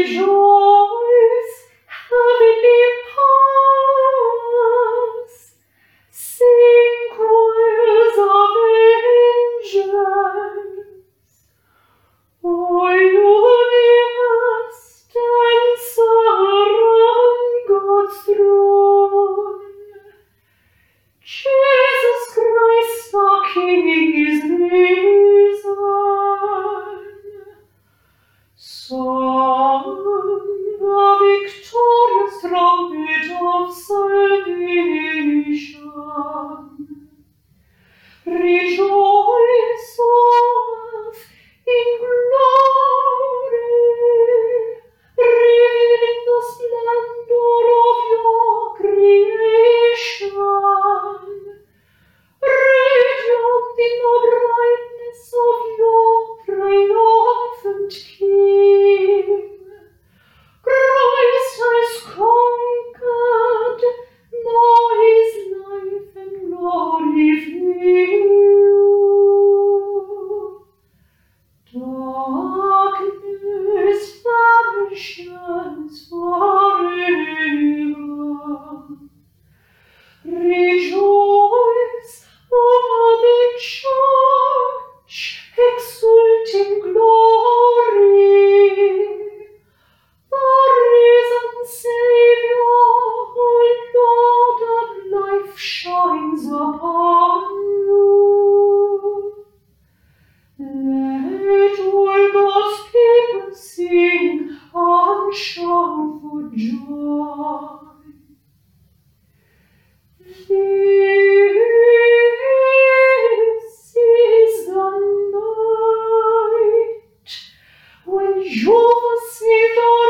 Rejoice, heavenly powers, sing choirs of angels. O universe, dance around God's throne. Jesus Christ, our King, is risen. Sound the victorious trumpet of salvation. Rejoice, O earth, in glory, revealing the splendor of your creation. Radiant in the brightness of your triumphant King. Christ has conquered, now his life and glory fill. Darkness vanishes forever. Rejoice, O Mother Church, exult in glory. The risen Saviour, O Lord of life, shines upon you. Let all God's people sing and shout for joy. This is the night when you saved our